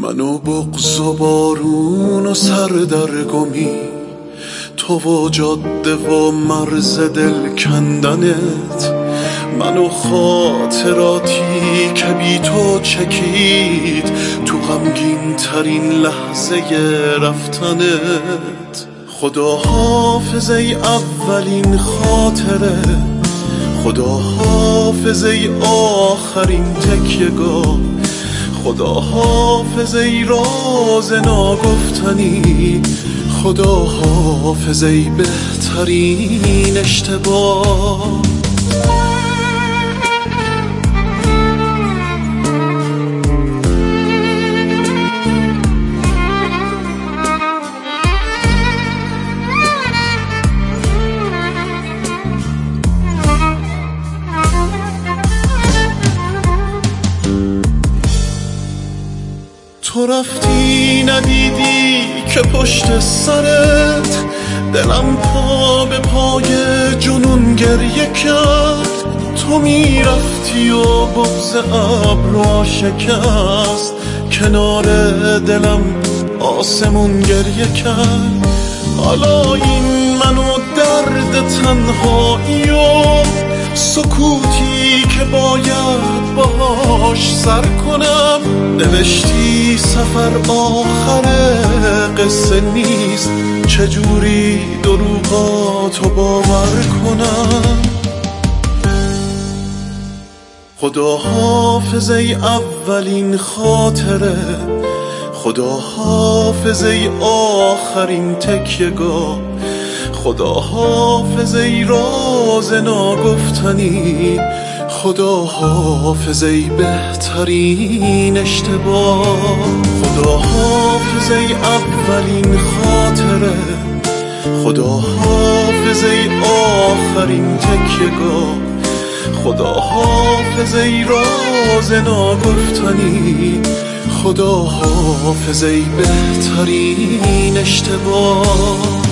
منو بغض و بارون و سردرگمی، تو و جاده و مرز دل کندنت، منو خاطراتی که بی تو چکید تو غمگین ترین لحظه رفتنت. خدا حافظ ای اولین خاطره، خدا حافظ ای آخرین تکیه‌گاه، خدا حافظ ای راز ناگفتنی، خدا حافظ ای بهترین اشتباه. تو رفتی ندیدی که پشت سرت دلم پا به پای جنون گریه کرد. تو میرفتی و بغض ابرا شکست، کنار دلم آسمون گریه کرد. حالا این منو درد تنهایی و سکوتی که باید باهاش سر کنم. نوشتی سفر آخر قصه نیست، چجوری دروغاتو باور کنم. خدا حافظ ای اولین خاطره، خدا حافظ ای آخرین تکیه‌گاه، خدا حافظ ای راز ناگفتنی، خدا حافظ ای بهترین اشتباه. خدا حافظ ای اولین خاطره، خدا حافظ ای آخرین تکیه‌گاه، خدا حافظ ای راز ناگفتنی، خدا حافظ ای بهترین اشتباه.